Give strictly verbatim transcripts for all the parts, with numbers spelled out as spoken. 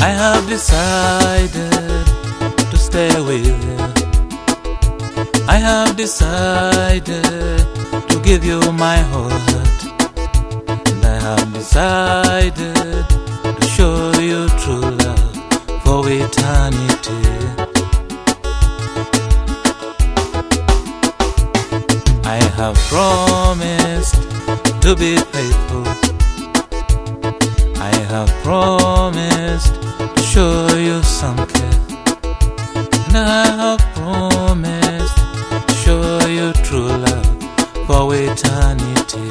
I have decided to stay with you. I have decided to give you my whole heart. And I have decided to show you true love for eternity. I have promised to be faithful. I have promised to show you some care. And I have promised to show you true love for eternity.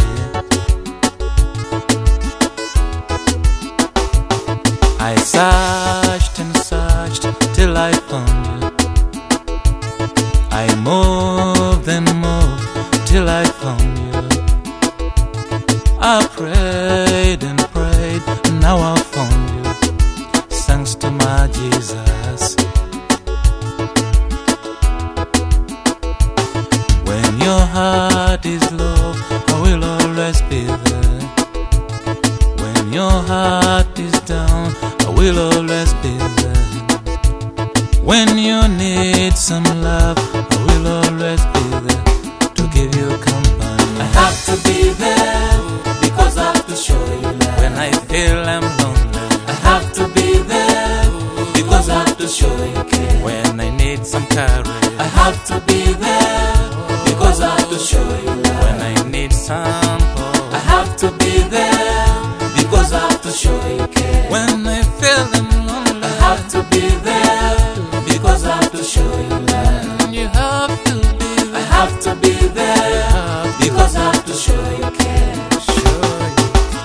I searched and searched till I found you. I moved and moved till I found you. I prayed and prayed, and now I found you. Thanks to my Jesus. When your heart is low, I will always be there. When your heart is down, I will always be there. When you need some love, I will always be there to give you company. I have to be there because I have to show you love. When I feel I'm lonely, I have to be there because I have to show you care. when I need some courage, I have to be there because I have to show you love. when I need some hope, I have to be there because I have to show you care. when I feel I'm lonely, I have to be there because I have to show you love. you have to be I there. have to be there because I have to show you care. Show you.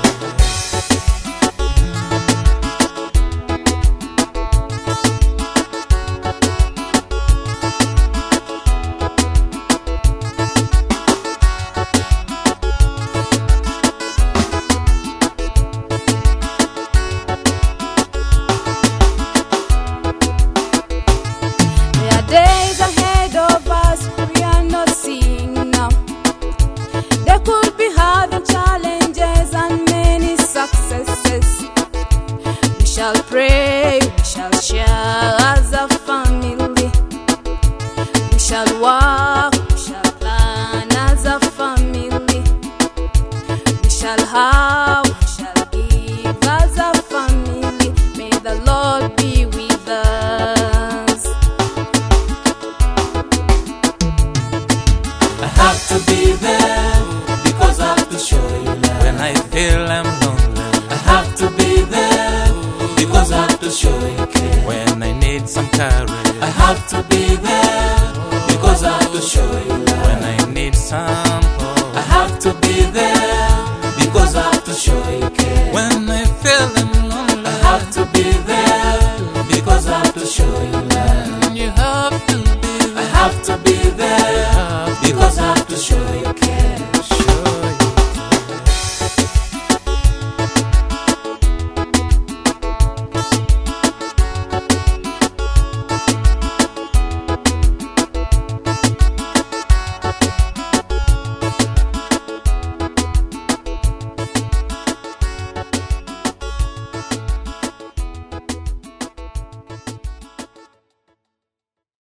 There are days ahead of us we are not seeing now. There could be hard challenges and many successes. We shall pray, we shall share as a family. We shall walk, we shall plan as a family. We shall have, we shall give as a family. May the Lord be with us. I have to be there because I have to show you love. When I feel I'm lonely, I have to be there because I have to show you care. when I need some courage, I have to be there because I have to show you love. when I need some hope, I have to be there because I have to show you care. when I feel I'm lonely, I have to be there because I have to show you love.